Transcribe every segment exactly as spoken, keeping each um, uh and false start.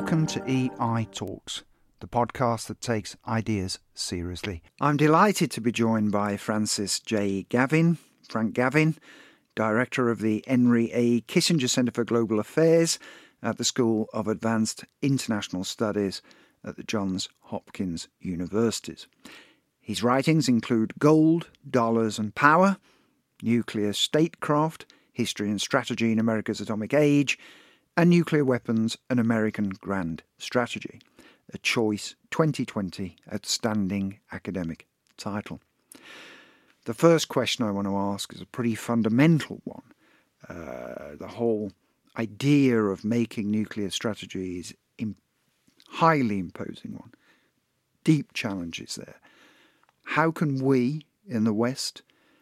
Welcome to E I Talks, the podcast that takes ideas seriously. I'm delighted to be joined by Francis J. Gavin, Frank Gavin, Director of the Henry A. Kissinger Centre for Global Affairs at the School of Advanced International Studies at the Johns Hopkins Universities. His writings include Gold, Dollars and Power, Nuclear Statecraft, History and Strategy in America's Atomic Age, and Nuclear Weapons, an American Grand Strategy, a Choice twenty twenty Outstanding Academic title. The first question I want to ask is a pretty fundamental one. Uh, the whole idea of making nuclear strategy is a highly imposing one. Deep challenges there. How can we in the West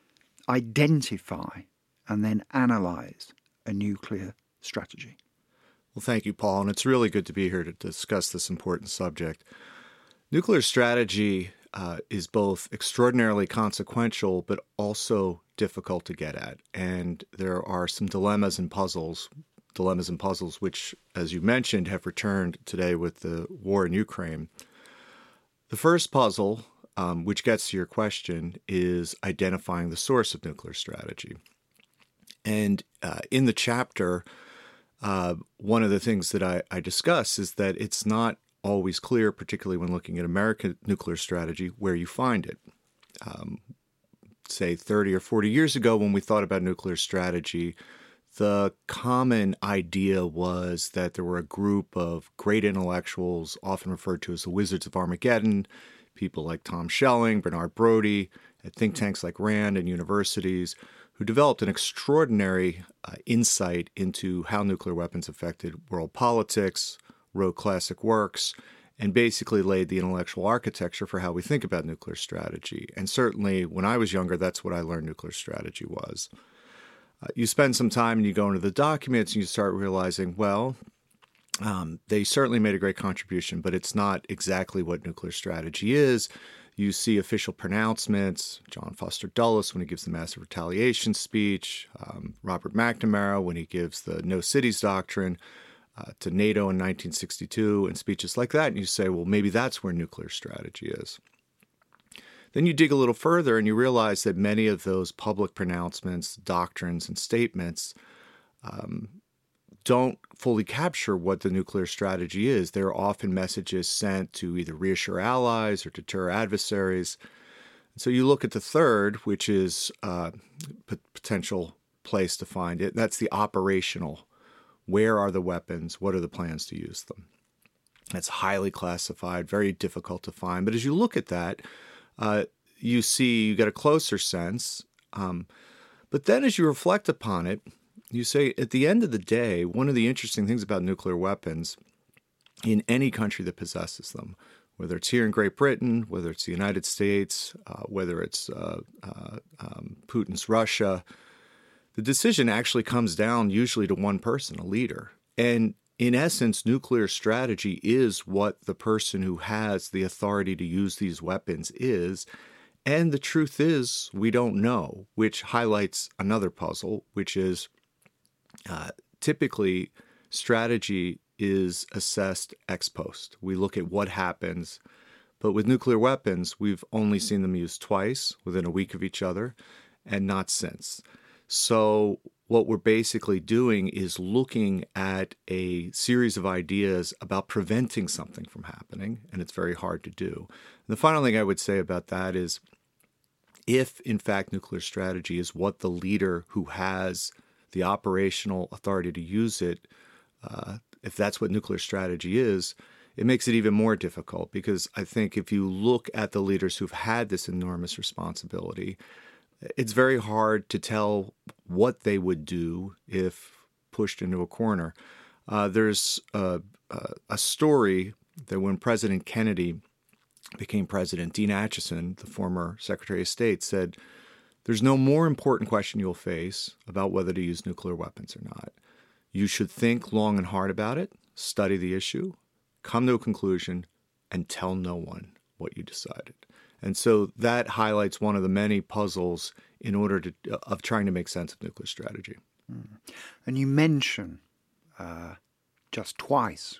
identify and then analyse a nuclear strategy? Well, thank you, Paul, and it's really good to be here to discuss this important subject. Nuclear strategy uh, is both extraordinarily consequential, but also difficult to get at. And there are some dilemmas and puzzles, dilemmas and puzzles, which, as you mentioned, have returned today with the war in Ukraine. The first puzzle, um, which gets to your question, is identifying the source of nuclear strategy. And uh, in the chapter, Uh, one of the things that I, I discuss is that it's not always clear, particularly when looking at American nuclear strategy, where you find it. Um, say thirty or forty years ago, when we thought about nuclear strategy, the common idea was that there were a group of great intellectuals, often referred to as the Wizards of Armageddon, people like Tom Schelling, Bernard Brodie, at think tanks like RAND and universities, who developed an extraordinary uh, insight into how nuclear weapons affected world politics, wrote classic works, and basically laid the intellectual architecture for how we think about nuclear strategy. And certainly, when I was younger, that's what I learned nuclear strategy was. Uh, you spend some time and you go into the documents and you start realizing, well, um, they certainly made a great contribution, but it's not exactly what nuclear strategy is. You see official pronouncements, John Foster Dulles when he gives the massive retaliation speech, um, Robert McNamara when he gives the No Cities Doctrine uh, to NATO in nineteen sixty-two, and speeches like that. And you say, well, maybe that's where nuclear strategy is. Then you dig a little further and you realize that many of those public pronouncements, doctrines, and statements um, don't fully capture what the nuclear strategy is. They're often messages sent to either reassure allies or deter adversaries. So you look at the third, which is a p- potential place to find it. That's the operational. Where are the weapons? What are the plans to use them? That's highly classified, very difficult to find. But as you look at that, uh, you see, you get a closer sense. Um, but then as you reflect upon it, you say, at the end of the day, one of the interesting things about nuclear weapons in any country that possesses them, whether it's here in Great Britain, whether it's the United States, uh, whether it's uh, uh, um, Putin's Russia, the decision actually comes down usually to one person, a leader. And in essence, nuclear strategy is what the person who has the authority to use these weapons is. And the truth is, we don't know, which highlights another puzzle, which is Uh, typically, strategy is assessed ex post. We look at what happens. But with nuclear weapons, we've only seen them used twice within a week of each other and not since. So what we're basically doing is looking at a series of ideas about preventing something from happening, and it's very hard to do. And the final thing I would say about that is, if, in fact, nuclear strategy is what the leader who has the operational authority to use it, uh, if that's what nuclear strategy is, it makes it even more difficult, because I think if you look at the leaders who've had this enormous responsibility, it's very hard to tell what they would do if pushed into a corner. Uh, there's a, a story that when President Kennedy became president, Dean Acheson, the former Secretary of State, said, "There's no more important question you'll face about whether to use nuclear weapons or not. You should think long and hard about it, study the issue, come to a conclusion, and tell no one what you decided." And so that highlights one of the many puzzles in order to of trying to make sense of nuclear strategy. Mm. And you mention uh, just twice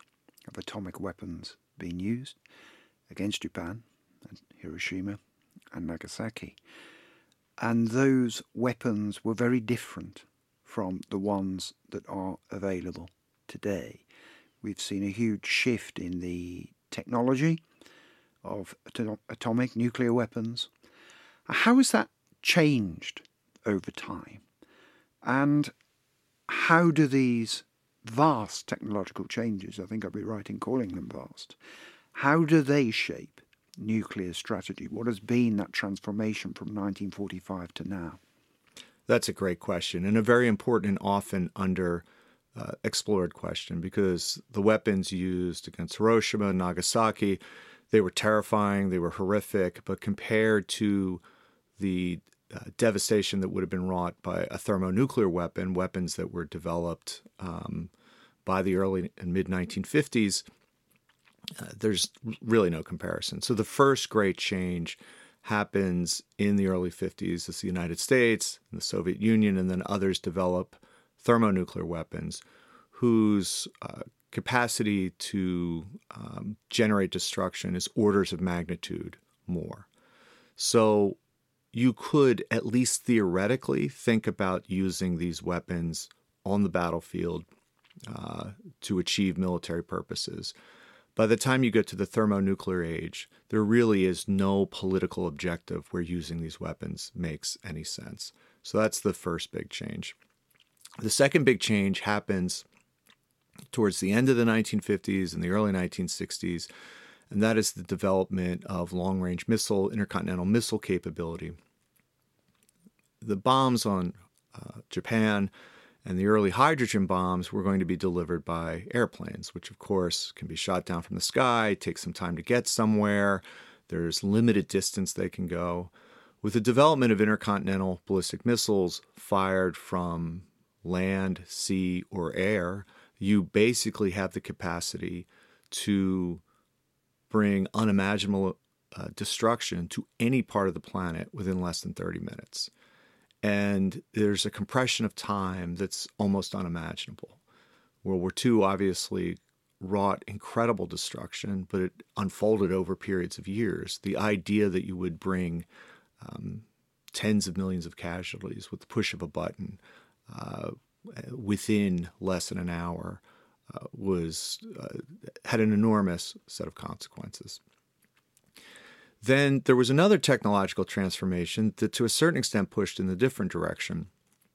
of atomic weapons being used against Japan and Hiroshima and Nagasaki. And those weapons were very different from the ones that are available today. We've seen a huge shift in the technology of atom- atomic nuclear weapons. How has that changed over time? And how do these vast technological changes, I think I'd be right in calling them vast, how do they shape nuclear strategy? What has been that transformation from nineteen forty-five to now? That's a great question, and a very important and often under uh, explored question, because the weapons used against Hiroshima and Nagasaki, they were terrifying, they were horrific, but compared to the uh, devastation that would have been wrought by a thermonuclear weapon, weapons that were developed um, by the early and mid nineteen fifties, uh, there's really no comparison. So the first great change happens in the early fifties as the United States and the Soviet Union and then others develop thermonuclear weapons whose uh, capacity to um, generate destruction is orders of magnitude more. So you could, at least theoretically, think about using these weapons on the battlefield uh, to achieve military purposes. By the time you get to the thermonuclear age, there really is no political objective where using these weapons makes any sense. So that's the first big change. The second big change happens towards the end of the nineteen fifties and the early nineteen sixties, and that is the development of long-range missile, intercontinental missile capability. The bombs on uh, Japan and the early hydrogen bombs were going to be delivered by airplanes, which of course can be shot down from the sky, take some time to get somewhere. There's limited distance they can go. With the development of intercontinental ballistic missiles fired from land, sea, or air, you basically have the capacity to bring unimaginable uh, destruction to any part of the planet within less than thirty minutes. And there's a compression of time that's almost unimaginable. World War Two obviously wrought incredible destruction, but it unfolded over periods of years. The idea that you would bring um, tens of millions of casualties with the push of a button uh, within less than an hour uh, was uh, had an enormous set of consequences. Then there was another technological transformation that to a certain extent pushed in a different direction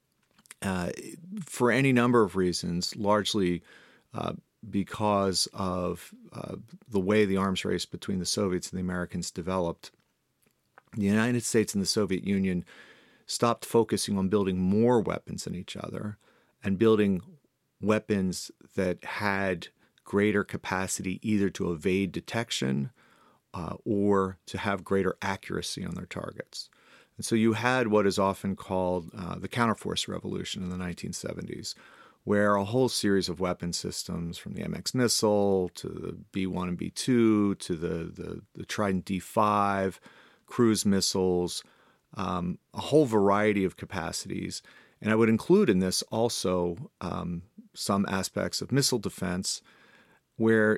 uh, for any number of reasons, largely uh, because of uh, the way the arms race between the Soviets and the Americans developed. The United States and the Soviet Union stopped focusing on building more weapons than each other and building weapons that had greater capacity either to evade detection Uh, or to have greater accuracy on their targets. And so you had what is often called uh, the counterforce revolution in the nineteen seventies, where a whole series of weapon systems, from the M X missile to the B one and B two to the, the, the Trident D five, cruise missiles, um, a whole variety of capacities. And I would include in this also um, some aspects of missile defense, where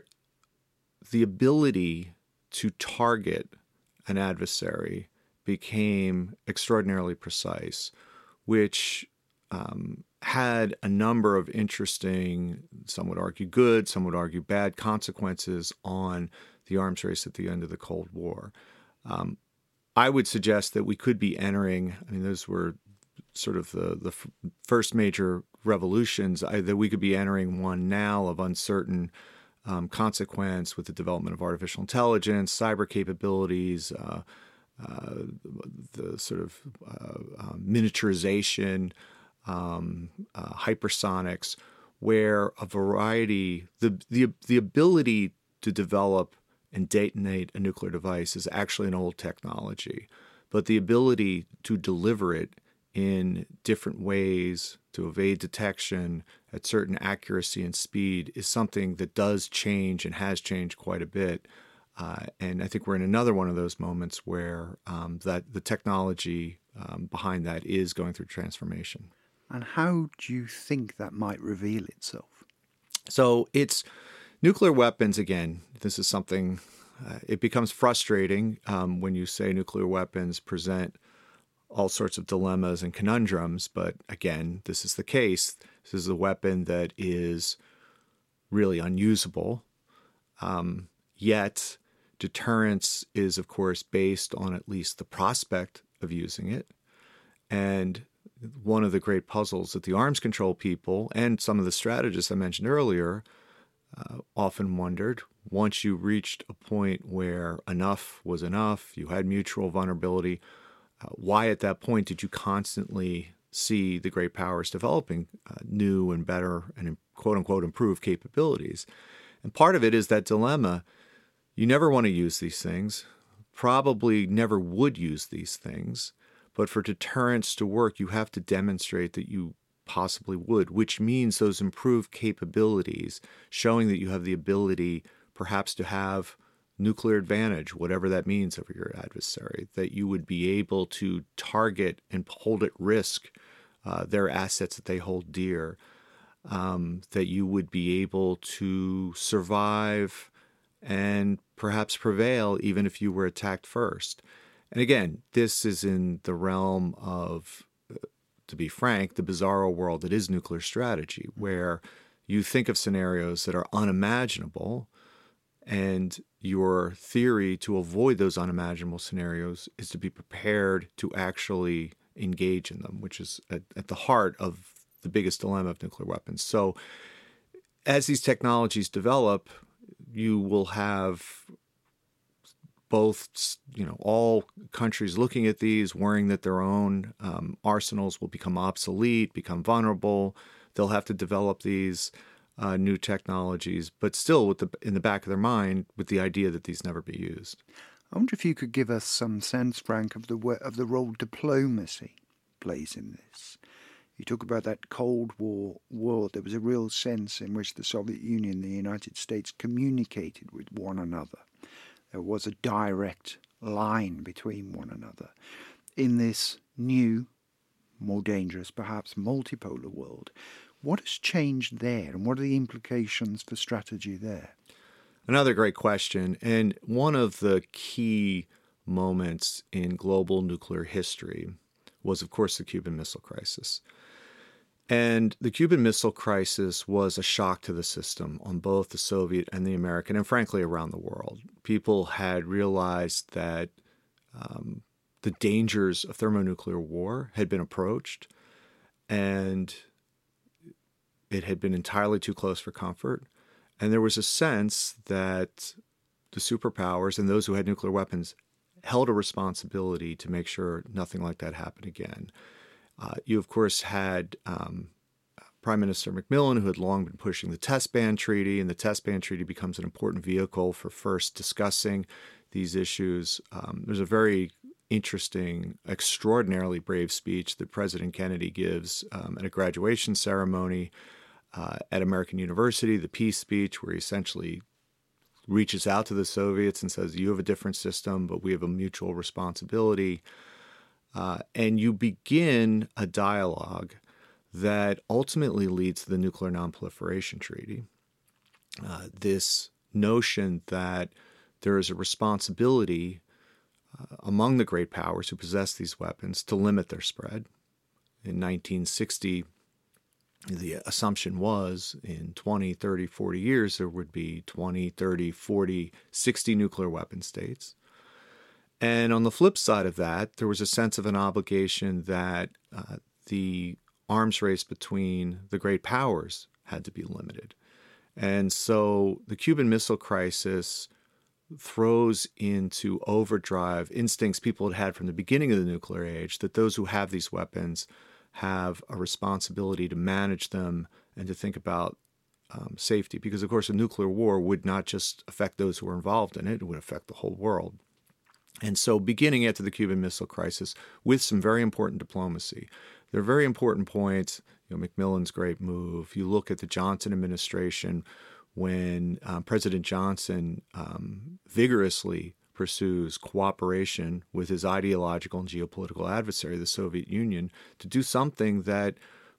the ability to target an adversary became extraordinarily precise, which um, had a number of interesting, some would argue good, some would argue bad consequences on the arms race at the end of the Cold War. Um, I would suggest that we could be entering, I mean, those were sort of the, the f- first major revolutions, I, that we could be entering one now of uncertain Um, consequence with the development of artificial intelligence, cyber capabilities, uh, uh, the sort of uh, uh, miniaturization, um, uh, hypersonics, where a variety, the, the the ability to develop and detonate a nuclear device is actually an old technology, but the ability to deliver it in different ways to evade detection at certain accuracy and speed is something that does change and has changed quite a bit. Uh, and I think we're in another one of those moments where um, that the technology um, behind that is going through transformation. And how do you think that might reveal itself? So it's Nuclear weapons, again, this is something, uh, it becomes frustrating um, when you say nuclear weapons present all sorts of dilemmas and conundrums. But again, this is the case. This is a weapon that is really unusable. Um, yet deterrence is, of course, based on at least the prospect of using it. And one of the great puzzles that the arms control people and some of the strategists I mentioned earlier uh, often wondered, once you reached a point where enough was enough, you had mutual vulnerability, uh, why at that point did you constantly see the great powers developing uh, new and better and quote-unquote improved capabilities? And part of it is that dilemma. You never want to use these things, probably never would use these things, but for deterrence to work, you have to demonstrate that you possibly would, which means those improved capabilities, showing that you have the ability perhaps to have nuclear advantage, whatever that means over your adversary, that you would be able to target and hold at risk uh, their assets that they hold dear, um, that you would be able to survive and perhaps prevail even if you were attacked first. And again, this is in the realm of, to be frank, the bizarro world that is nuclear strategy, where you think of scenarios that are unimaginable, and your theory to avoid those unimaginable scenarios is to be prepared to actually engage in them, which is at, at the heart of the biggest dilemma of nuclear weapons. So as these technologies develop, you will have both, you know, all countries looking at these, worrying that their own um, arsenals will become obsolete, become vulnerable. They'll have to develop these uh, new technologies, but still with the in the back of their mind with the idea that these never be used. I wonder if you could give us some sense, Frank, of the of the role diplomacy plays in this. You talk about that Cold War world. There was a real sense in which the Soviet Union and the United States communicated with one another. There was a direct line between one another. In this new, more dangerous, perhaps multipolar world, what has changed there, and what are the implications for strategy there? Another great question, and one of the key moments in global nuclear history was, of course, the Cuban Missile Crisis. And the Cuban Missile Crisis was a shock to the system on both the Soviet and the American, and frankly, around the world. People had realized that um, the dangers of thermonuclear war had been approached, and it had been entirely too close for comfort. And there was a sense that the superpowers and those who had nuclear weapons held a responsibility to make sure nothing like that happened again. Uh, you, of course, had um, Prime Minister Macmillan, who had long been pushing the Test Ban Treaty, and the Test Ban Treaty becomes an important vehicle for first discussing these issues. Um, there's a very interesting, extraordinarily brave speech that President Kennedy gives um, at a graduation ceremony uh, at American University, the peace speech, where he essentially reaches out to the Soviets and says, you have a different system, but we have a mutual responsibility. Uh, and you begin a dialogue that ultimately leads to the Nuclear Nonproliferation Treaty. Uh, this notion that there is a responsibility uh, among the great powers who possess these weapons to limit their spread. In nineteen sixty, the assumption was in twenty, thirty, forty years, there would be twenty, thirty, forty, sixty nuclear weapon states. And on the flip side of that, there was a sense of an obligation that uh, the arms race between the great powers had to be limited. And so the Cuban Missile Crisis throws into overdrive instincts people had had from the beginning of the nuclear age, that those who have these weapons have a responsibility to manage them and to think about um, safety. Because, of course, a nuclear war would not just affect those who were involved in it, it would affect the whole world. And so beginning after the Cuban Missile Crisis with some very important diplomacy, there are very important points, you know, Macmillan's great move. You look at the Johnson administration when um, President Johnson um, vigorously pursues cooperation with his ideological and geopolitical adversary, the Soviet Union, to do something that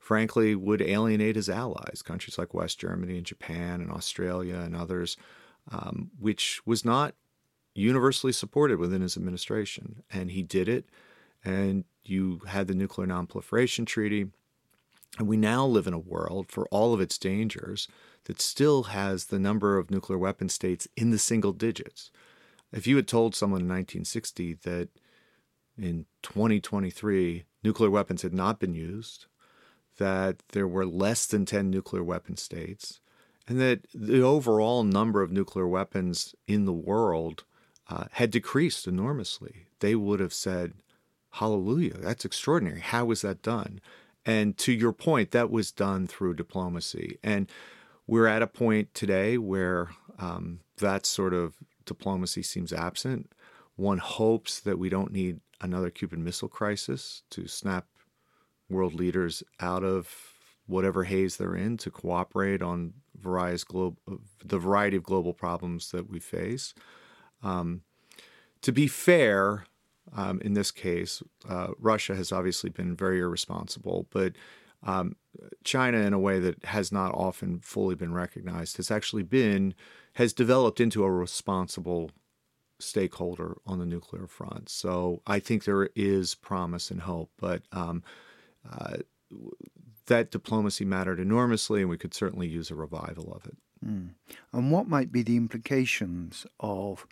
frankly, would alienate his allies, countries like West Germany and Japan and Australia and others, um, which was not universally supported within his administration. And he did it, and you had the Nuclear Nonproliferation Treaty. And we now live in a world, for all of its dangers, that still has the number of nuclear weapon states in the single digits. If you had told someone in nineteen sixty that in twenty twenty-three nuclear weapons had not been used, that there were less than ten nuclear weapon states, and that the overall number of nuclear weapons in the world uh, had decreased enormously, they would have said, hallelujah, that's extraordinary. How was that done? And to your point, that was done through diplomacy. And we're at a point today where um, that sort of diplomacy seems absent. One hopes that we don't need another Cuban Missile Crisis to snap world leaders out of whatever haze they're in to cooperate on various glo- the variety of global problems that we face. Um, to be fair, um, in this case, uh, Russia has obviously been very irresponsible, but um, China, in a way that has not often fully been recognized, has actually been, has developed into a responsible stakeholder on the nuclear front. So I think there is promise and hope, but um, uh, that diplomacy mattered enormously, and we could certainly use a revival of it. Mm. And what might be the implications of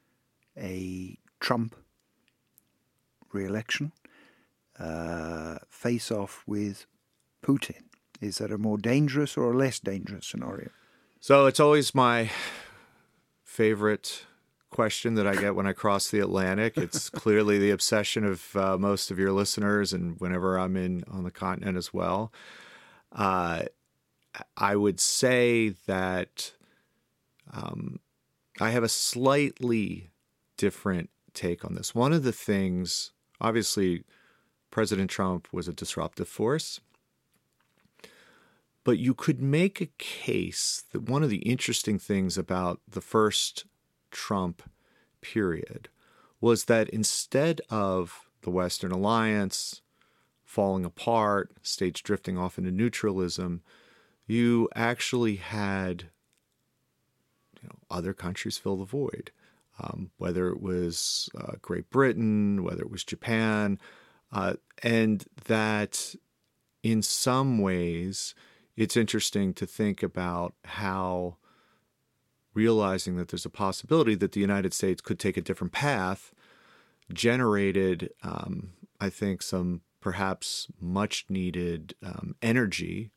a Trump re-election uh, face-off with Putin? Is that a more dangerous or a less dangerous scenario? So it's always my favorite question that I get when I cross the Atlantic. It's clearly the obsession of uh, most of your listeners, and whenever I'm in on the continent as well. Uh, I would say that um, I have a slightly different take on this. One of the things, obviously, President Trump was a disruptive force, but you could make a case that one of the interesting things about the first Trump period was that instead of the Western alliance falling apart, states drifting off into neutralism, you actually had you know, other countries fill the void, um, whether it was uh, Great Britain, whether it was Japan, uh, and that in some ways it's interesting to think about how realizing that there's a possibility that the United States could take a different path generated, um, I think, some perhaps much-needed um, energy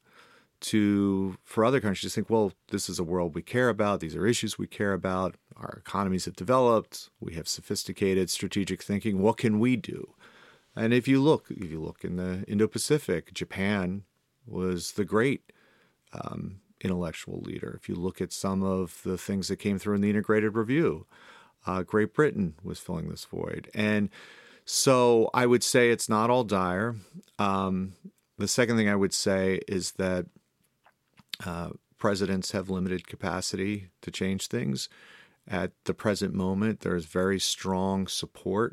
to for other countries to think, well, this is a world we care about. These are issues we care about. Our economies have developed. We have sophisticated strategic thinking. What can we do? And if you look, if you look in the Indo-Pacific, Japan was the great um, intellectual leader. If you look at some of the things that came through in the Integrated Review, uh, Great Britain was filling this void. And so I would say it's not all dire. Um, the second thing I would say is that uh, presidents have limited capacity to change things. At the present moment, there is very strong support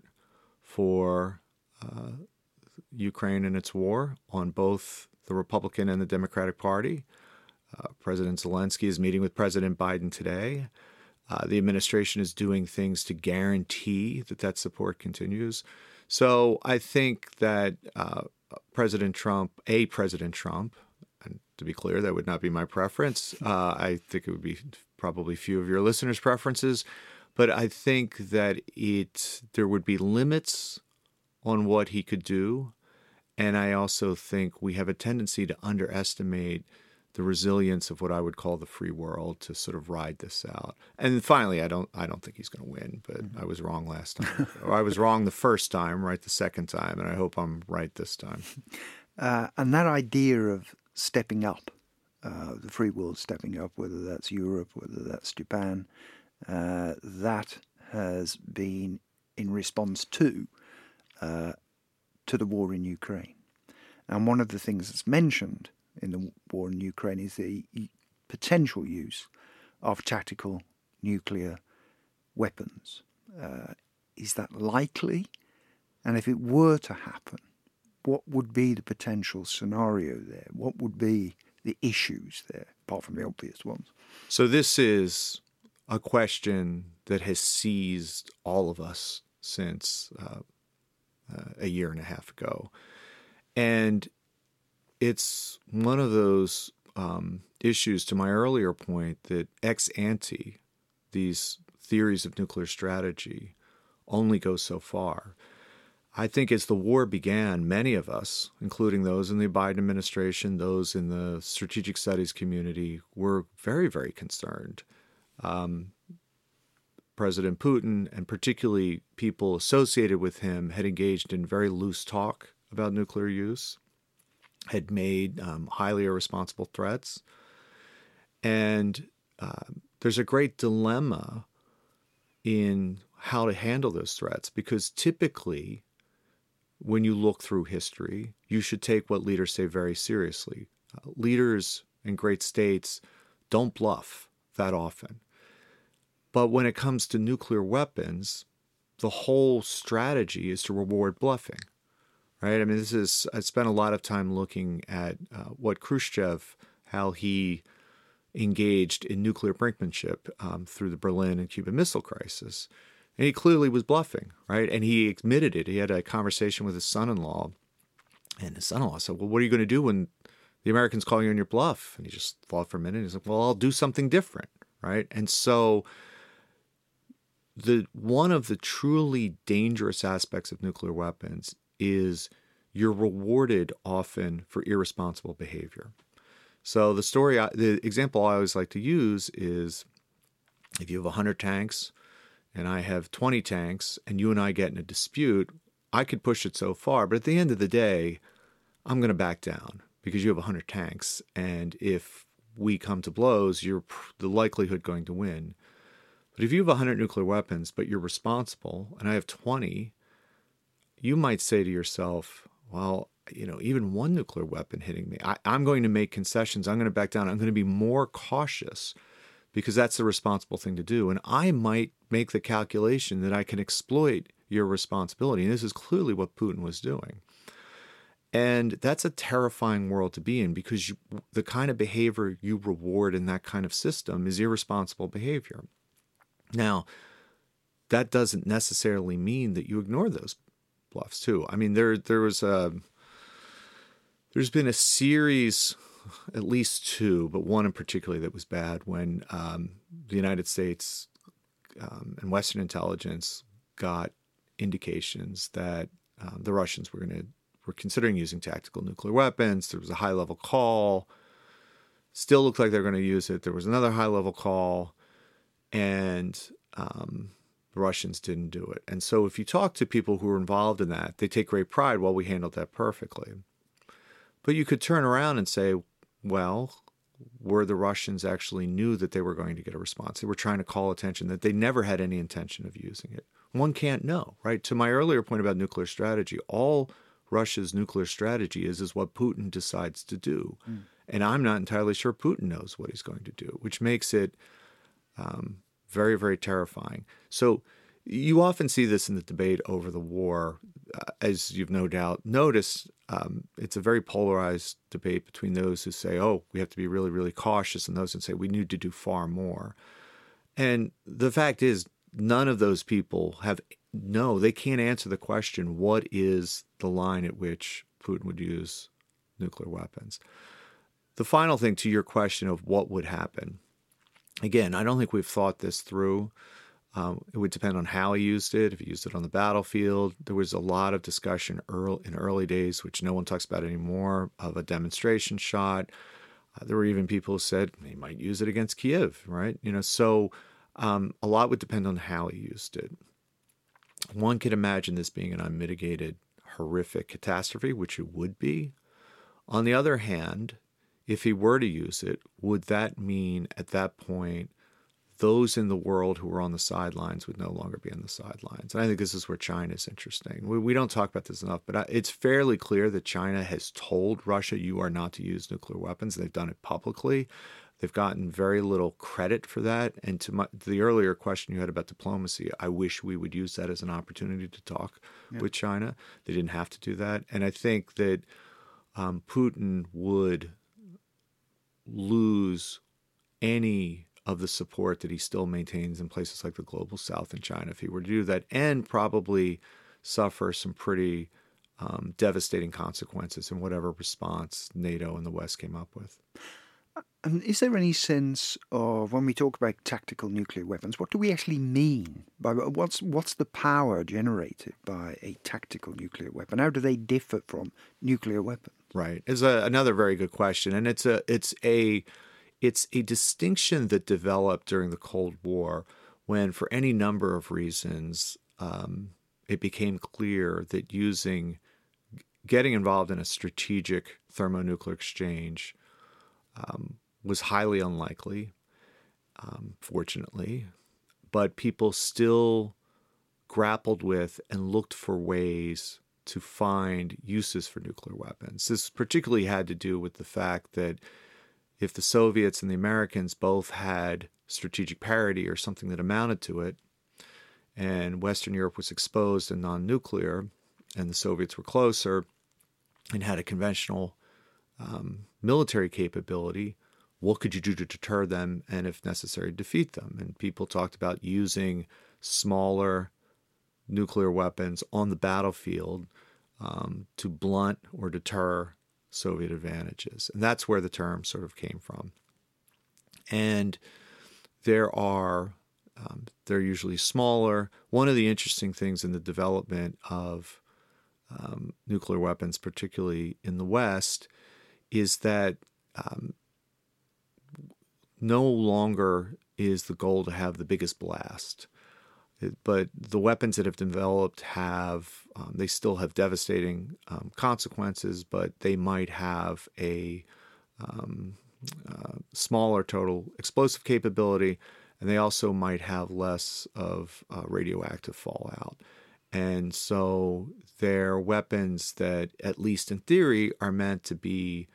for uh, Ukraine and its war on both the Republican and the Democratic Party. Uh, President Zelensky is meeting with President Biden today. Uh, the administration is doing things to guarantee that that support continues. So I think that uh, President Trump, a President Trump, and to be clear, that would not be my preference. Uh, I think it would be probably few of your listeners' preferences, but I think that it there would be limits on what he could do, and I also think we have a tendency to underestimate the resilience of what I would call the free world to sort of ride this out. And finally, I don't I don't think he's going to win, but mm-hmm. I was wrong last time. Or I was wrong the first time, right the second time, and I hope I'm right this time. Uh, and that idea of stepping up, uh, the free world stepping up, whether that's Europe, whether that's Japan, uh, that has been in response to uh, to the war in Ukraine. And one of the things that's mentioned in the war in Ukraine is the potential use of tactical nuclear weapons. Uh, is that likely? And if it were to happen, what would be the potential scenario there? What would be the issues there, apart from the obvious ones? So this is a question that has seized all of us since uh, uh, a year and a half ago. And it's one of those um, issues, to my earlier point, that ex ante, these theories of nuclear strategy only go so far. I think as the war began, many of us, including those in the Biden administration, those in the strategic studies community, were very, very concerned. Um, President Putin, and particularly people associated with him, had engaged in very loose talk about nuclear use, had made um, highly irresponsible threats. And uh, there's a great dilemma in how to handle those threats, because typically, when you look through history, you should take what leaders say very seriously. Uh, leaders in great states don't bluff that often. But when it comes to nuclear weapons, the whole strategy is to reward bluffing, right? I mean, this is, I spent a lot of time looking at uh, what Khrushchev, how he engaged in nuclear brinkmanship um, through the Berlin and Cuban Missile Crisis. And he clearly was bluffing, right? And he admitted it. He had a conversation with his son-in-law, and his son-in-law said, well, what are you going to do when the Americans call you on your bluff? And he just thought for a minute. He's like, well, I'll do something different, right? And so the one of the truly dangerous aspects of nuclear weapons is you're rewarded often for irresponsible behavior. So the story, the example I always like to use is if you have one hundred tanks and I have twenty tanks and you and I get in a dispute, I could push it so far, but at the end of the day, I'm going to back down because you have one hundred tanks. And if we come to blows, you're the likelihood going to win. But if you have one hundred nuclear weapons, but you're responsible, and I have twenty, you might say to yourself, well, you know, even one nuclear weapon hitting me, I, I'm going to make concessions. I'm going to back down. I'm going to be more cautious because that's the responsible thing to do. And I might make the calculation that I can exploit your responsibility. And this is clearly what Putin was doing. And that's a terrifying world to be in, because you, the kind of behavior you reward in that kind of system is irresponsible behavior. Now, that doesn't necessarily mean that you ignore those bluffs too. I mean, there there was a there's been a series, at least two, but one in particular that was bad, when um, the United States um, and Western intelligence got indications that uh, the Russians were going to were considering using tactical nuclear weapons. There was a high-level call. Still looked like they were going to use it. There was another high-level call, and um, the Russians didn't do it. And so if you talk to people who were involved in that, they take great pride, well, we handled that perfectly. But you could turn around and say, well, were the Russians actually knew that they were going to get a response? They were trying to call attention that they never had any intention of using it. One can't know, right? To my earlier point about nuclear strategy, all Russia's nuclear strategy is, is what Putin decides to do. Mm. And I'm not entirely sure Putin knows what he's going to do, which makes it um, very, very terrifying. So you often see this in the debate over the war. Uh, as you've no doubt noticed, um, it's a very polarized debate between those who say, oh, we have to be really, really cautious, and those who say we need to do far more. And the fact is, none of those people have, no, they can't answer the question, what is the line at which Putin would use nuclear weapons? The final thing to your question of what would happen, again, I don't think we've thought this through. Um, it would depend on how he used it. If he used it on the battlefield, there was a lot of discussion early, in early days, which no one talks about anymore, of a demonstration shot. Uh, there were even people who said he might use it against Kiev, right? You know, so um, a lot would depend on how he used it. One could imagine this being an unmitigated, horrific catastrophe, which it would be. On the other hand, if he were to use it, would that mean at that point those in the world who were on the sidelines would no longer be on the sidelines? And I think this is where China is interesting. We, we don't talk about this enough, but it's fairly clear that China has told Russia, you are not to use nuclear weapons. They've done it publicly. They've gotten very little credit for that. And to, my, to the earlier question you had about diplomacy, I wish we would use that as an opportunity to talk yeah. with China. They didn't have to do that. And I think that um, Putin would lose any of the support that he still maintains in places like the Global South and China if he were to do that, and probably suffer some pretty um, devastating consequences in whatever response NATO and the West came up with. And is there any sense of, when we talk about tactical nuclear weapons, what do we actually mean by what's what's the power generated by a tactical nuclear weapon? How do they differ from nuclear weapons? Right, is another very good question, and it's a it's a it's a distinction that developed during the Cold War, when, for any number of reasons, um, it became clear that using getting involved in a strategic thermonuclear exchange Um, was highly unlikely, um, fortunately, but people still grappled with and looked for ways to find uses for nuclear weapons. This particularly had to do with the fact that if the Soviets and the Americans both had strategic parity or something that amounted to it, and Western Europe was exposed and non-nuclear, and the Soviets were closer and had a conventional Um, military capability, what could you do to deter them and, if necessary, defeat them? And people talked about using smaller nuclear weapons on the battlefield um, to blunt or deter Soviet advantages. And that's where the term sort of came from. And there are, um, they're usually smaller. One of the interesting things in the development of um, nuclear weapons, particularly in the West, is that um, no longer is the goal to have the biggest blast. It, but the weapons that have developed have, um, they still have devastating um, consequences, but they might have a um, uh, smaller total explosive capability, and they also might have less of uh, radioactive fallout. And so they're weapons that, at least in theory, are meant to be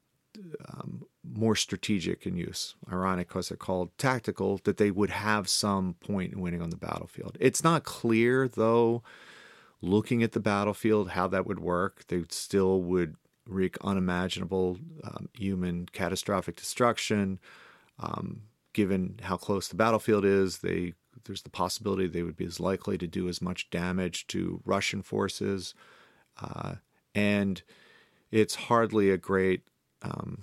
um, more strategic in use. Ironic because they're called tactical, that they would have some point in winning on the battlefield. It's not clear, though, looking at the battlefield, how that would work. They still would wreak unimaginable um, human catastrophic destruction. Um, given how close the battlefield is, they there's the possibility they would be as likely to do as much damage to Russian forces. Uh, and it's hardly a great um,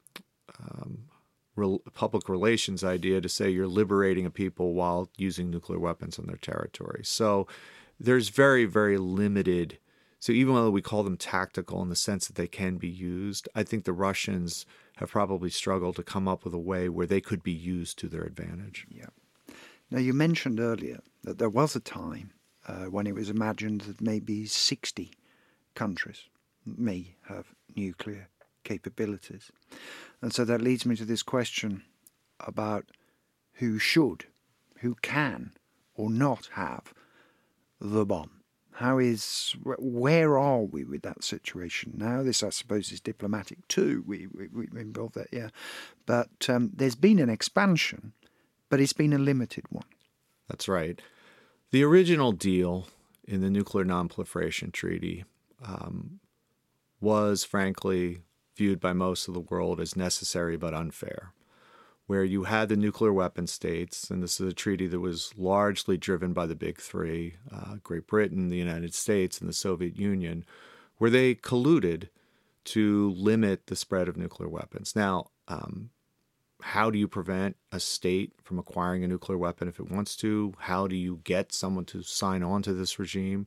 um, re- public relations idea to say you're liberating a people while using nuclear weapons on their territory. So there's very, very limited. So even though we call them tactical in the sense that they can be used, I think the Russians have probably struggled to come up with a way where they could be used to their advantage. Yeah. Now, you mentioned earlier that there was a time uh, when it was imagined that maybe sixty countries may have nuclear capabilities. And so that leads me to this question about who should, who can or not have the bomb. How is, where are we with that situation now? This, I suppose, is diplomatic too. We, we, we involve that, yeah. But um, there's been an expansion, but it's been a limited one. That's right. The original deal in the Nuclear Non-Proliferation Treaty um, was, frankly, viewed by most of the world as necessary but unfair, where you had the nuclear weapon states, and this is a treaty that was largely driven by the big three, uh, Great Britain, the United States, and the Soviet Union, where they colluded to limit the spread of nuclear weapons. Now, um, how do you prevent a state from acquiring a nuclear weapon if it wants to? How do you get someone to sign on to this regime?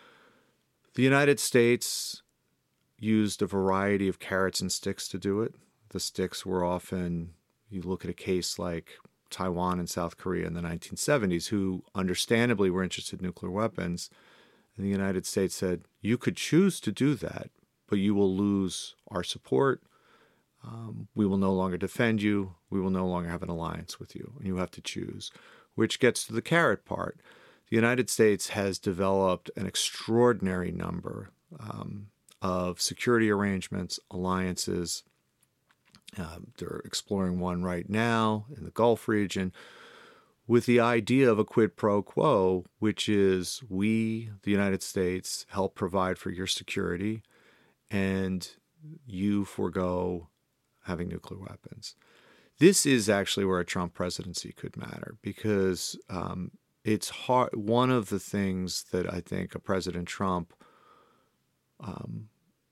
The United States used a variety of carrots and sticks to do it. The sticks were often, you look at a case like Taiwan and South Korea in the nineteen seventies, who understandably were interested in nuclear weapons. And the United States said, you could choose to do that, but you will lose our support. Um, we will no longer defend you. We will no longer have an alliance with you. And you have to choose, which gets to the carrot part. The United States has developed an extraordinary number um, of security arrangements, alliances, Um, they're exploring one right now in the Gulf region with the idea of a quid pro quo, which is we, the United States, help provide for your security and you forego having nuclear weapons. This is actually where a Trump presidency could matter because um, it's hard. One of the things that I think a President Trump um,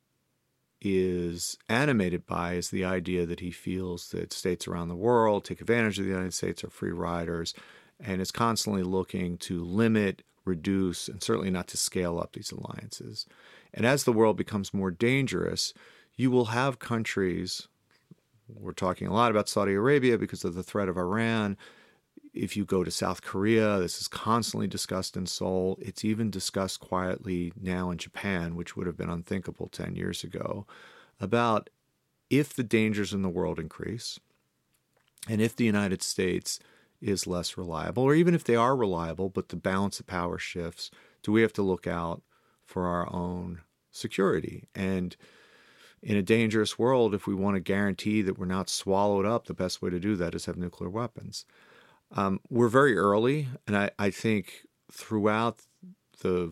is animated by is the idea that he feels that states around the world take advantage of the United States, are free riders, and is constantly looking to limit, reduce, and certainly not to scale up these alliances. And as the world becomes more dangerous, you will have countries, we're talking a lot about Saudi Arabia because of the threat of Iran. If you go to South Korea, this is constantly discussed in Seoul. It's even discussed quietly now in Japan, which would have been unthinkable ten years ago, about if the dangers in the world increase and if the United States is less reliable, or even if they are reliable, but the balance of power shifts, do we have to look out for our own security? And in a dangerous world, if we want to guarantee that we're not swallowed up, the best way to do that is have nuclear weapons. Um, we're very early, and I, I think throughout the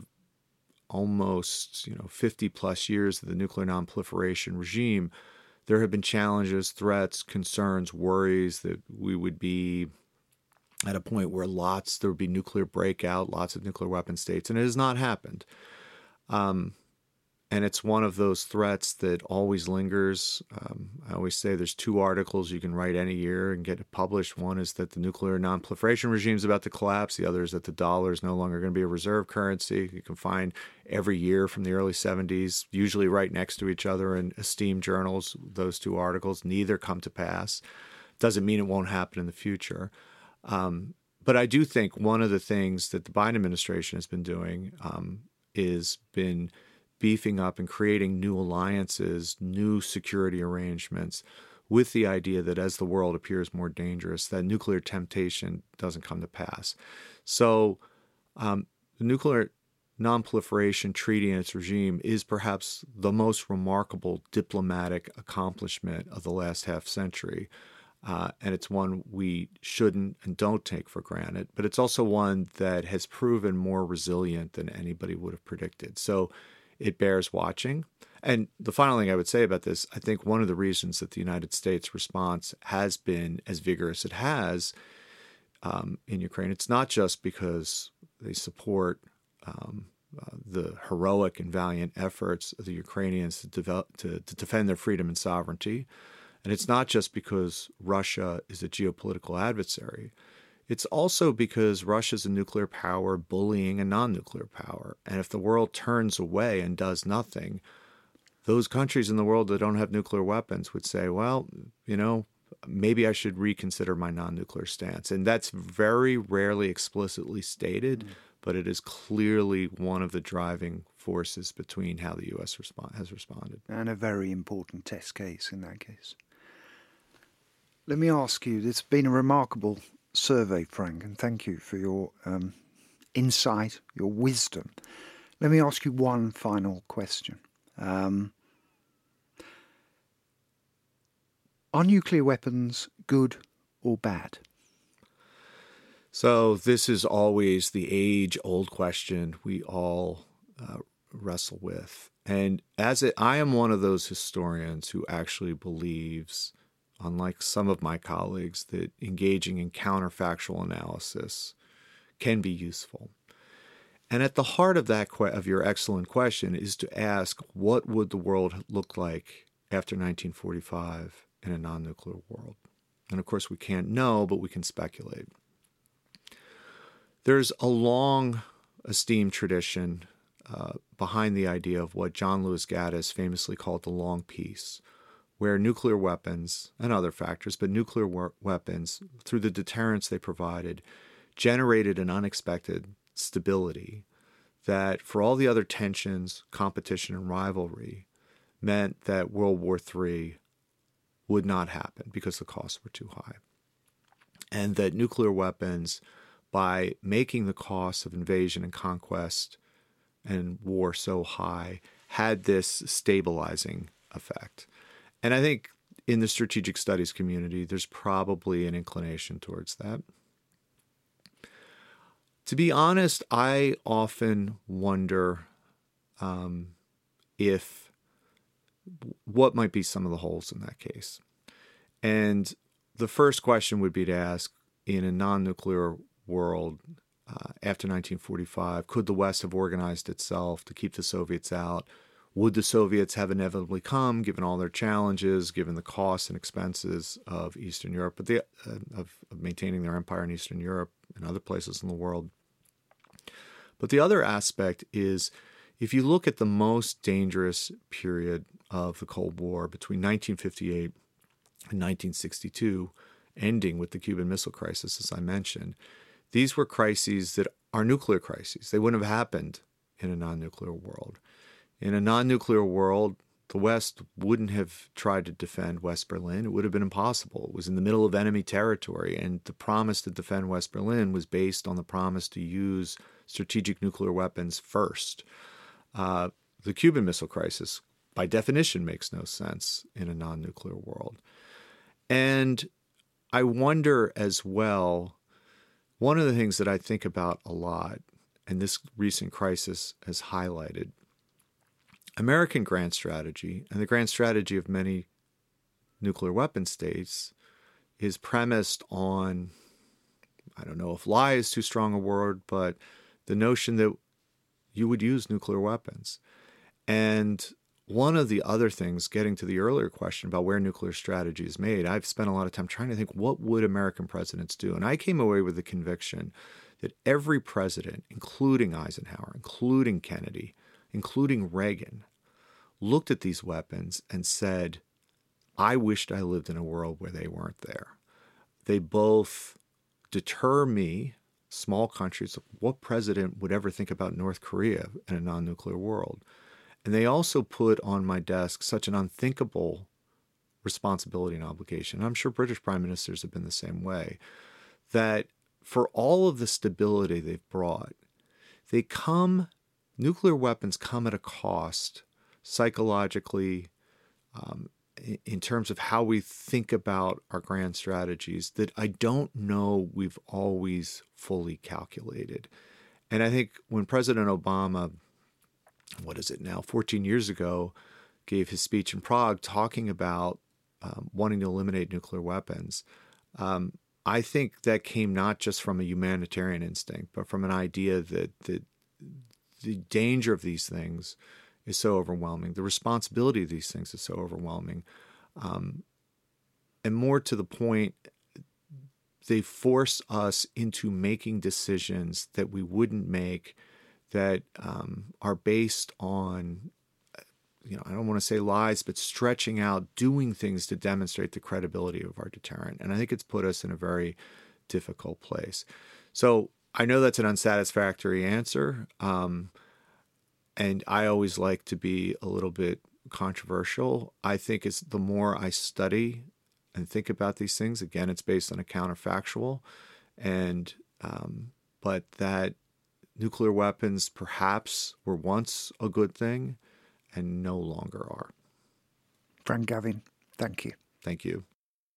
almost you know fifty plus years of the nuclear nonproliferation regime, there have been challenges, threats, concerns, worries that we would be at a point where lots there would be nuclear breakout, lots of nuclear weapon states, and it has not happened. Um, And it's one of those threats that always lingers. Um, I always say there's two articles you can write any year and get it published. One is that the nuclear nonproliferation regime is about to collapse. The other is that the dollar is no longer going to be a reserve currency. You can find every year from the early seventies, usually right next to each other in esteemed journals, those two articles. Neither come to pass. Doesn't mean it won't happen in the future. Um, but I do think one of the things that the Biden administration has been doing um, is been beefing up and creating new alliances, new security arrangements with the idea that as the world appears more dangerous, that nuclear temptation doesn't come to pass. So um, the Nuclear Nonproliferation Treaty and its regime is perhaps the most remarkable diplomatic accomplishment of the last half century. Uh, and it's one we shouldn't and don't take for granted. But it's also one that has proven more resilient than anybody would have predicted. So it bears watching. And the final thing I would say about this, I think one of the reasons that the United States response has been as vigorous as it has um, in Ukraine, it's not just because they support um, uh, the heroic and valiant efforts of the Ukrainians to, develop, to, to defend their freedom and sovereignty. And it's not just because Russia is a geopolitical adversary. It's also because Russia's a nuclear power bullying a non-nuclear power. And if the world turns away and does nothing, those countries in the world that don't have nuclear weapons would say, well, you know, maybe I should reconsider my non-nuclear stance. And that's very rarely explicitly stated, mm. but it is clearly one of the driving forces between how the U S respond, has responded. And a very important test case in that case. Let me ask you, it's been a remarkable survey, Frank, and thank you for your um, insight, your wisdom. Let me ask you one final question. Um, are nuclear weapons good or bad? So this is always the age-old question we all uh, wrestle with. And as it, I am one of those historians who actually believes, unlike some of my colleagues, that engaging in counterfactual analysis can be useful. And at the heart of that que- of your excellent question is to ask, what would the world look like after nineteen forty-five in a non-nuclear world? And of course, we can't know, but we can speculate. There's a long esteemed tradition uh, behind the idea of what John Lewis Gaddis famously called the long peace, where nuclear weapons and other factors, but nuclear war- weapons, through the deterrence they provided, generated an unexpected stability that, for all the other tensions, competition, and rivalry, meant that World War Three would not happen because the costs were too high. And that nuclear weapons, by making the costs of invasion and conquest and war so high, had this stabilizing effect. And I think in the strategic studies community, there's probably an inclination towards that. To be honest, I often wonder um, if what might be some of the holes in that case. And the first question would be to ask, in a non-nuclear world uh, after nineteen forty-five, could the West have organized itself to keep the Soviets out? Would the Soviets have inevitably come, given all their challenges, given the costs and expenses of Eastern Europe, but the, uh, of, of maintaining their empire in Eastern Europe and other places in the world? But the other aspect is, if you look at the most dangerous period of the Cold War between nineteen fifty-eight and nineteen sixty-two, ending with the Cuban Missile Crisis, as I mentioned, these were crises that are nuclear crises. They wouldn't have happened in a non-nuclear world. In a non-nuclear world, the West wouldn't have tried to defend West Berlin. It would have been impossible. It was in the middle of enemy territory, and the promise to defend West Berlin was based on the promise to use strategic nuclear weapons first. Uh, the Cuban Missile Crisis, by definition, makes no sense in a non-nuclear world. And I wonder as well, one of the things that I think about a lot, and this recent crisis has highlighted, American grand strategy and the grand strategy of many nuclear weapon states is premised on, I don't know if lie is too strong a word, but the notion that you would use nuclear weapons. And one of the other things, getting to the earlier question about where nuclear strategy is made, I've spent a lot of time trying to think, what would American presidents do? And I came away with the conviction that every president, including Eisenhower, including Kennedy, including Reagan, looked at these weapons and said, I wished I lived in a world where they weren't there. They both deter me, small countries, what president would ever think about North Korea in a non-nuclear world? And they also put on my desk such an unthinkable responsibility and obligation. I'm sure British prime ministers have been the same way, that for all of the stability they've brought, they come, nuclear weapons come at a cost psychologically, um, in terms of how we think about our grand strategies, that I don't know we've always fully calculated. And I think when President Obama, what is it now, fourteen years ago, gave his speech in Prague talking about um, wanting to eliminate nuclear weapons, um, I think that came not just from a humanitarian instinct, but from an idea that, that the danger of these things is so overwhelming. The responsibility of these things is so overwhelming. Um, and more to the point, they force us into making decisions that we wouldn't make, that um, are based on, you know, I don't want to say lies, but stretching out, doing things to demonstrate the credibility of our deterrent. And I think it's put us in a very difficult place. So I know that's an unsatisfactory answer. Um, and I always like to be a little bit controversial. I think it's the more I study and think about these things, again, it's based on a counterfactual, and um, but that nuclear weapons perhaps were once a good thing and no longer are. Frank Gavin, thank you. Thank you.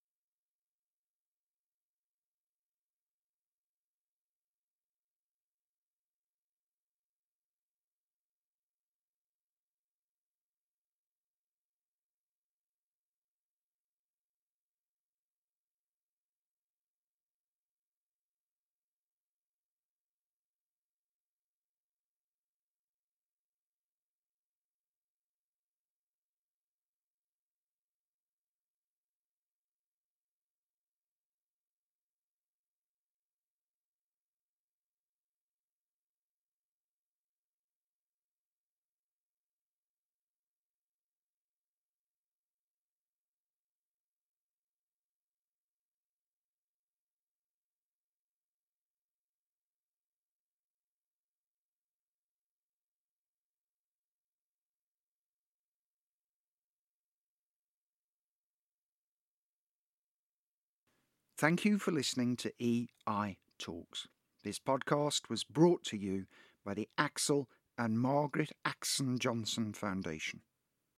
Thank you for listening to E I Talks. This podcast was brought to you by the Axel and Margaret Axon Johnson Foundation.